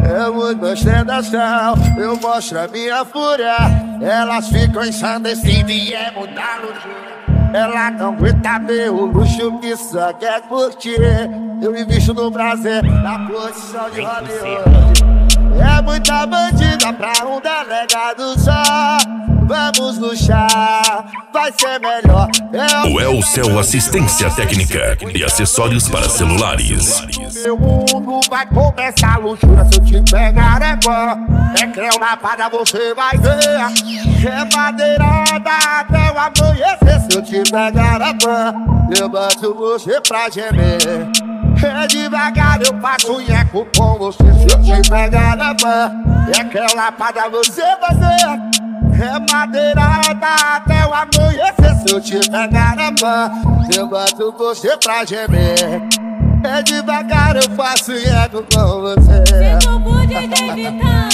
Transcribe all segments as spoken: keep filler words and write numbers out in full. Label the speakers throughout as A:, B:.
A: Eu mudo ostentação, eu mostro a minha fúria. Elas ficam ensandecidas e é mudar luxúria. Ela não aguenta ver o luxo que só quer curtir. Eu me visto no prazer, na posição de Robin Hood. É muita bandida pra um delegado só. Vamos luxar, vai ser melhor. É
B: o Elcel Assistência Técnica e acessórios para celulares.
A: Meu mundo vai começar a luxúria se eu te pegar agora. É creu na parada, você vai ver. É madeirada até o amanhecer se eu te pegar agora. Eu bato você pra gemer. É devagar, eu passo nheco com você se eu te pegar na mão. É creu na parada, você vai ver. É madeirada até o amanhecer se eu te pegar na mão. Eu bato você pra gemer. É devagar, eu faço eco com você.
C: Sinto muito evitar.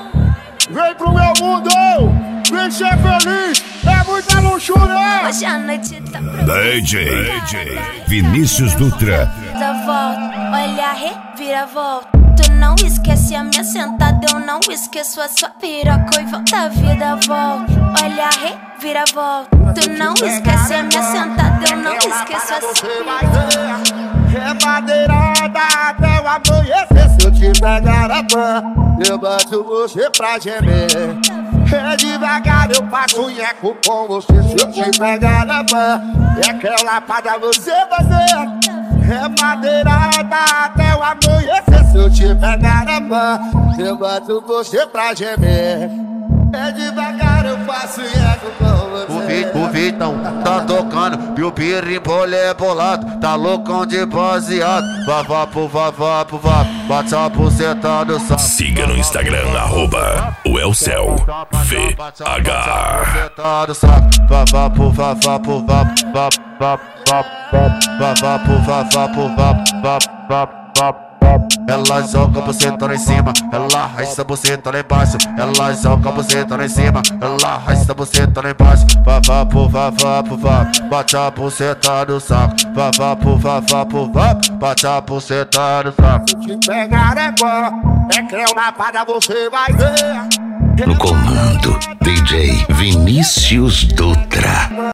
A: Vem pro meu mundo, vem ser feliz. É muita luxúria.
C: Hoje a noite tá
B: D J Vinícius Dutra.
C: Da volta, olha a reviravolta. Tu não esquece a minha sentada, eu não esqueço a sua piroca. E volta a vida, volta, olha a reviravolta. Tu não esquece a minha sentada, eu não esqueço a sua piroca.
A: É madeirada até o amanhecer se eu te pegar a mão. Eu bato você pra gemer. É devagar, eu passo nheco com você se eu te pegar na mão. É creu lapada, você vai ver. É madeirada até o amanhecer se eu te pegar na mão. Eu bato você pra gemer. É devagar, eu faço eco com você.
D: O Vitão tá tocando e o pirimbolé é bolado. Tá loucão de baseado. Vavá pro vavá pro vá. Bate a buceta do saco.
B: Siga no Instagram, arroba o Elcel V H.
D: Vavá pro vavá pro vá. Vavá pro vavá pro vá. Ela joga a buceta lá em cima, ela arrasta a buceta lá embaixo. Ela joga a buceta lá em cima, ela arrasta a buceta lá embaixo. Vavá pro vavá pro vá, bate a buceta no saco. Vavá pro vavá pro vá, bate a buceta no saco.
A: Se eu te pegar agora, é creu na parada, você vai ver.
B: No comando, D J Vinícius Dutra.